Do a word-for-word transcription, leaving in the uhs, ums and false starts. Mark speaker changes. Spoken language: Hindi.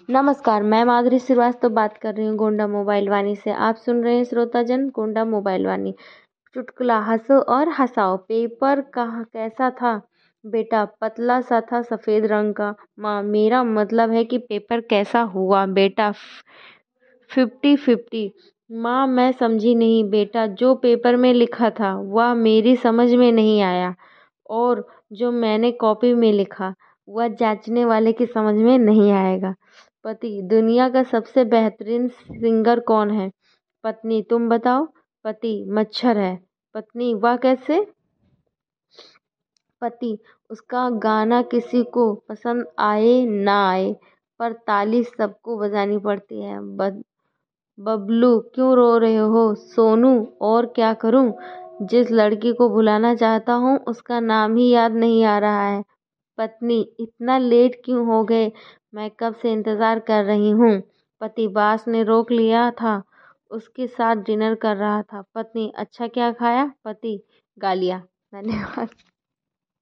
Speaker 1: नमस्कार, मैं माधुरी श्रीवास्तव बात कर रही हूँ गोंडा मोबाइल वाणी से। आप सुन रहे हैं श्रोताजन गोंडा मोबाइल वाणी। चुटकुला, हंसो और हंसाओ। पेपर कहाँ कैसा था बेटा? पतला सा था, सफ़ेद रंग का। माँ, मेरा मतलब है कि पेपर कैसा हुआ बेटा? Fifty fifty. माँ, मैं समझी नहीं बेटा। जो पेपर में लिखा था वह मेरी समझ में नहीं आया, और जो मैंने कॉपी में लिखा वह जांचने वाले की समझ में नहीं आएगा। पति, दुनिया का सबसे बेहतरीन सिंगर कौन है? पत्नी, तुम बताओ। पति, मच्छर है। पत्नी, वह कैसे? पति, उसका गाना किसी को पसंद आए ना आए, पर ताली सबको बजानी पड़ती है। बद बबलू, क्यों रो रहे हो? सोनू, और क्या करूं? जिस लड़की को भुलाना चाहता हूँ उसका नाम ही याद नहीं आ रहा है। पत्नी, इतना लेट क्यों हो गए? मैं कब से इंतज़ार कर रही हूँ। पति, बास ने रोक लिया था, उसके साथ डिनर कर रहा था। पत्नी, अच्छा क्या खाया? पति, गालियाँ। धन्यवाद।